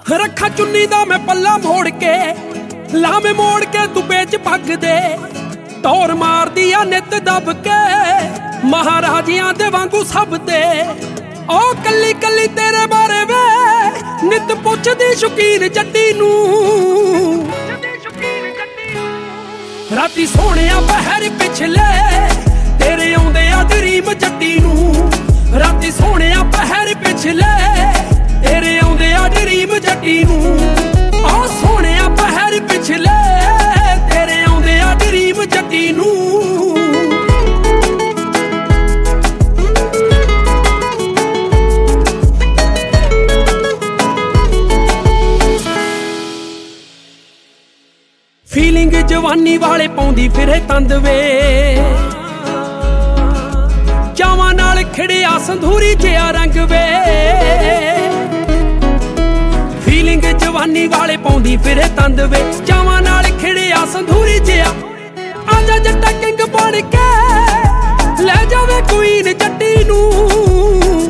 ਰੱਖਾ ਚੁੰਨੀ ਦਾ ਮੈਂ ਪੱਲਾ ਮੋੜ ਕੇ, ਲਾਵੇਂ ਮੋੜ ਕੇ ਤੂੰ ਵੇਚ ਪੱਗ ਦੇ। ਟੌਰ ਮਾਰਦੀ ਆ ਨਿੱਤ ਦੱਬ ਕੇ, ਮਹਾਰਾਜਿਆਂ ਦੇ ਵਾਂਗੂ ਸਭ ਤੇ। ਓ ਕੱਲੀ ਕੱਲੀ ਤੇਰੇ ਬਾਰੇ ਵੇ, ਨਿੱਤ ਪੁੱਛਦੀ ਸ਼ੌਕੀਨ ਜੱਟੀ ਨੂੰ। ਰਾਤੀ ਸੋਹਣਿਆ ਪਹਿਰ ਪਿਛਲੇ, ਤੇਰੇ ਆਉਂਦੇ ਆ ਡਰੀਮ ਜੱਟੀ ਨੂੰ। ਰਾਤੀ ਸੋਹਣਿਆ ਪਹਿਰ ਪਿਛਲੇ, ਤੇਰੇ ਆਉਂਦੇ ਆ ਡਰੀਮ ਜੱਟੀ ਨੂੰ। ਆ ਸੋਹਣਿਆ ਪਹਿਰ ਪਿਛਲੇ, ਤੇਰੇ ਆਉਂਦੇ ਆ ਡਰੀਮ ਜੱਟੀ ਨੂੰ। ਫੀਲਿੰਗ ਜਵਾਨੀ ਵਾਲੇ ਪਾਉਂਦੀ ਫਿਰੇ ਤੰਦ ਵੇ, ਚਾਵਾਂ ਨਾਲ ਖਿੜਿਆ ਸੰਧੂਰੀ ਜਿਹਾ ਰੰਗ ਵੇ। ਫੀਲਿੰਗ ਜਵਾਨੀ ਵਾਲੇ ਪਾਉਂਦੀ ਫਿਰੇ ਤੰਦ ਵੇ, ਚਾਵਾਂ ਨਾਲ ਖਿੜਿਆ ਸੰਧੂਰੀ ਜਿਹਾ। ਆਜਾ ਜੱਟਾ ਕਿੰਗ ਬਣ ਕੇ, ਲੈ ਜਾਵੇ ਕੁਈਨ ਜੱਟੀ ਨੂੰ।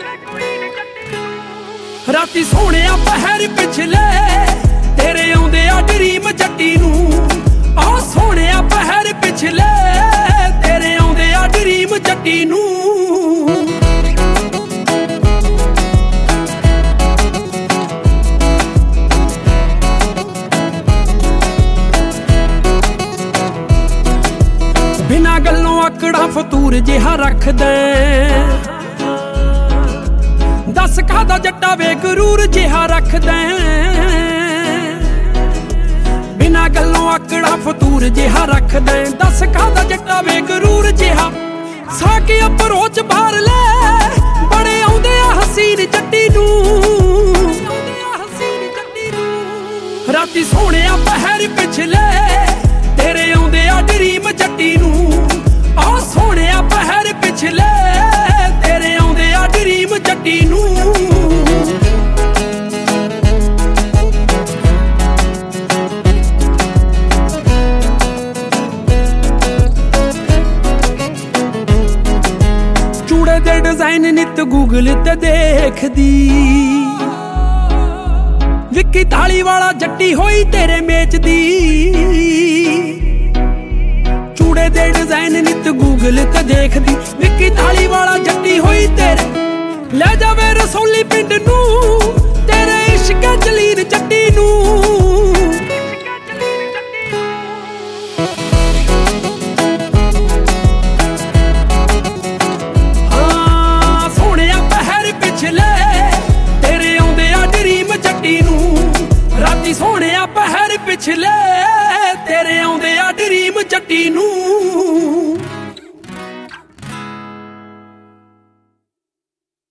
ਰਾਤੀ ਸੋਹਣਿਆ ਪਹਿਰ ਪਿਛਲੇ, ਤੇਰੇ ਆਉਂਦੇ ਆ ਡਰੀਮ ਜੱਟੀ ਨੂੰ। ਆ ਸੋਹਣਿਆ ਪਹਿਰ ਪਿਛਲੇ, ਤੇਰੇ ਆਉਂਦੇ ਆ ਡਰੀਮ ਜੱਟੀ ਨੂੰ। ਬਿਨਾਂ ਗੱਲੋਂ ਆਕੜਾ ਫਤੂਰ ਜਿਹਾ ਰੱਖਦਾ, ਦੱਸ ਕਾਹਦਾ ਜੱਟਾ ਵੇ ਗਰੂਰ ਜਿਹਾ ਰੱਖਦਾ। ਬਿਨਾਂ ਗੱਲੋਂ ਆਕੜਾ ਫਤੂਰ ਜਿਹਾ ਰੱਖਦਾ, ਦੱਸ ਕਾਹਦਾ ਜੱਟਾ ਵੇ ਗਰੂਰ ਜਿਹਾ। ਸਾਕੇ ਅਪਰੋਚ ਬਾਹਰ ਲੈ, ਬੜੇ ਆਉਂਦੇ ਆ ਹਸੀਨ ਜੱਟੀ ਨੂੰ। ਰਾਤੀ ਸੋਹਣਿਆ ਪਹਿਰ ਪਿਛਲੇ, ਤੇਰੇ ਆਉਂਦੇ ਆ ਡਰੀਮ ਜੱਟੀ ਨੂੰ। ਆ ਸੋਹਣਿਆ ਪਹਿਰ ਪਿਛਲੇ, ਤੇਰੇ ਆਉਂਦੇ ਆ ਡਰੀਮ ਜੱਟੀ ਨੂੰ। ਚੂੜੇ ਦੇ ਡਿਜ਼ਾਈਨ ਨਿੱਤ ਗੂਗਲ ਤੇ ਦੇਖਦੀ, ਵਿੱਕੀ ਤਾਲੀ ਵਾਲਾ ਜੱਟੀ ਹੋਈ ਤੇਰੇ ਮੇਚ ਦੀ। ਚੂੜੇ ਦੇ ਡਿਜ਼ਾਈਨ ਨਿੱਤ ਗੂਗਲ ਤੇ ਦੇਖਦੀ, ਵਿੱਕੀ ਤਾਲੀ ਵਾਲਾ ਜੱਟੀ ਹੋਈ ਤੇਰੇ। ਲੈ ਜਾਵੇ ਰਸੌਲੀ ਪਿੰਡ ਨੂੰ, ਤੇਰੇ ਇਸ਼ਕ ਜਲੀਨ ਜੱਟੀ ਨੂੰ। ਹਾਂ ਸੋਹਣਿਆ ਪਹਿਰ ਪਿਛਲੇ, ਤੇਰੇ ਆਉਂਦੇ ਆ ਡਰੀਮ ਜੱਟੀ ਨੂੰ। ਰਾਤੀ ਸੋਹਣਿਆ ਪਹਿਰ ਪਿਛਲੇ, ਤੇਰੇ ਆਉਂਦੇ ਆ ਡਰੀਮ ਜੱਟੀ ਨੂੰ।